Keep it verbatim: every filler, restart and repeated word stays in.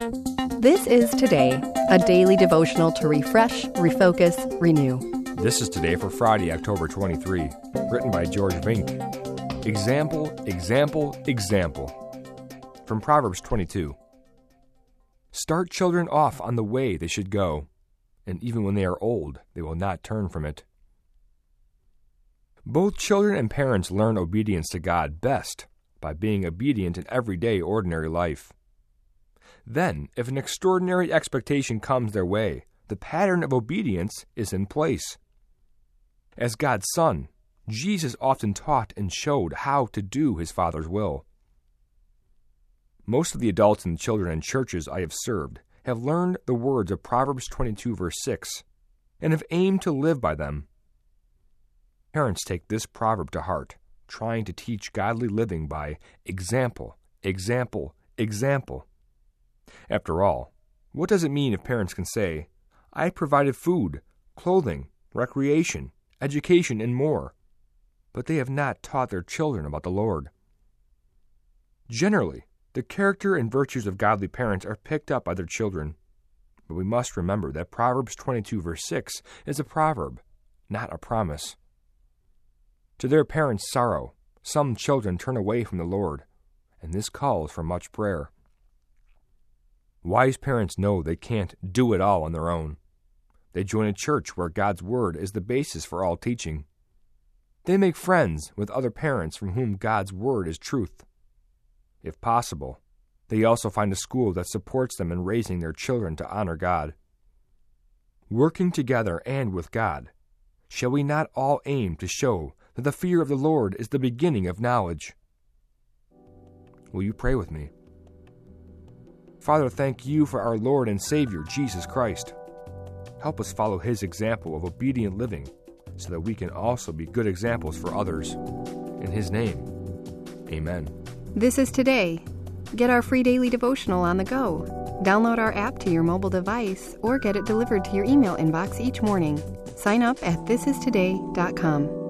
This is Today, a daily devotional to refresh, refocus, renew. This is Today for Friday, October twenty-third, written by George Vink. Example, example, example. From Proverbs twenty-two. Start children off on the way they should go, and even when they are old, they will not turn from it. Both children and parents learn obedience to God best by being obedient in everyday ordinary life. Then, if an extraordinary expectation comes their way, the pattern of obedience is in place. As God's Son, Jesus often taught and showed how to do His Father's will. Most of the adults and children in churches I have served have learned the words of Proverbs twenty-two, verse six, and have aimed to live by them. Parents take this proverb to heart, trying to teach godly living by example, example, example. After all, what does it mean if parents can say, I provided food, clothing, recreation, education, and more, but they have not taught their children about the Lord? Generally, the character and virtues of godly parents are picked up by their children, but we must remember that Proverbs twenty-two, verse six is a proverb, not a promise. To their parents' sorrow, some children turn away from the Lord, and this calls for much prayer. Wise parents know they can't do it all on their own. They join a church where God's Word is the basis for all teaching. They make friends with other parents from whom God's Word is truth. If possible, they also find a school that supports them in raising their children to honor God. Working together and with God, shall we not all aim to show that the fear of the Lord is the beginning of knowledge? Will you pray with me? Father, thank you for our Lord and Savior, Jesus Christ. Help us follow His example of obedient living so that we can also be good examples for others. In His name, amen. This is Today. Get our free daily devotional on the go. Download our app to your mobile device or get it delivered to your email inbox each morning. Sign up at this is today dot com.